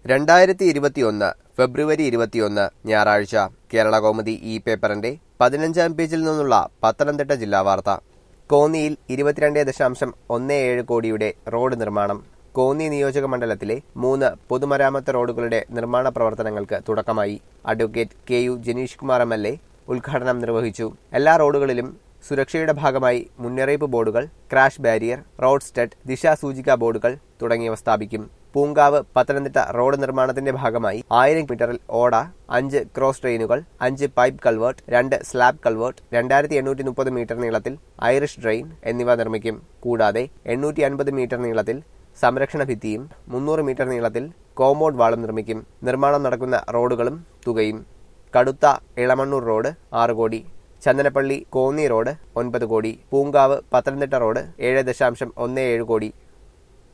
2021 ഫെബ്രുവരി 21 ഞായറാഴ്ച കേരളകൗമുദി ഈ പേപ്പറിന്റെ 15-ാം പേജിൽ നിന്നുള്ള പത്തനംതിട്ട ജില്ലാ വാർത്ത. കോന്നിയിൽ 22.17 കോടിയുടെ റോഡ് നിർമ്മാണം. കോന്നി നിയോജക മണ്ഡലത്തിലെ 3 പൊതുമരാമത്ത് റോഡുകളുടെ നിർമ്മാണ പ്രവർത്തനങ്ങൾക്ക് തുടക്കമായി. Advocate KU Janeesh Kumar MLA ഉദ്ഘാടനം നിർവഹിച്ചു. എല്ലാ റോഡുകളിലും സുരക്ഷയുടെ ഭാഗമായി മുന്നറിയിപ്പ് ബോർഡുകൾ, ക്രാഷ് ബാരിയർ, റോഡ് സ്റ്റഡ്, ദിശാസൂചിക ബോർഡുകൾ തുടങ്ങിയവ സ്ഥാപിക്കും. പൂങ്കാവ് പത്തനംതിട്ട റോഡ് നിർമ്മാണത്തിന്റെ ഭാഗമായി 1000 മീറ്ററിൽ ഓട, 5 ക്രോസ് ഡ്രെയിനുകൾ, 5 pipe culvert, 2 slab culvert, 2830 metre നീളത്തിൽ ഐറിഷ് ഡ്രെയിൻ എന്നിവ നിർമ്മിക്കും. കൂടാതെ 850 മീറ്റർ നീളത്തിൽ സംരക്ഷണ ഭിത്തിയും 300 മീറ്റർ നീളത്തിൽ കോമ്പൗണ്ട് വാളും നിർമ്മിക്കും. നിർമ്മാണം നടക്കുന്ന റോഡുകളും തുകയും: കടുത്ത ഇളമണ്ണൂർ റോഡ് 6 കോടി, ചന്ദനപ്പള്ളി കോന്നി റോഡ് 9 കോടി, പൂങ്കാവ് പത്തനംതിട്ട റോഡ് 7.17 കോടി,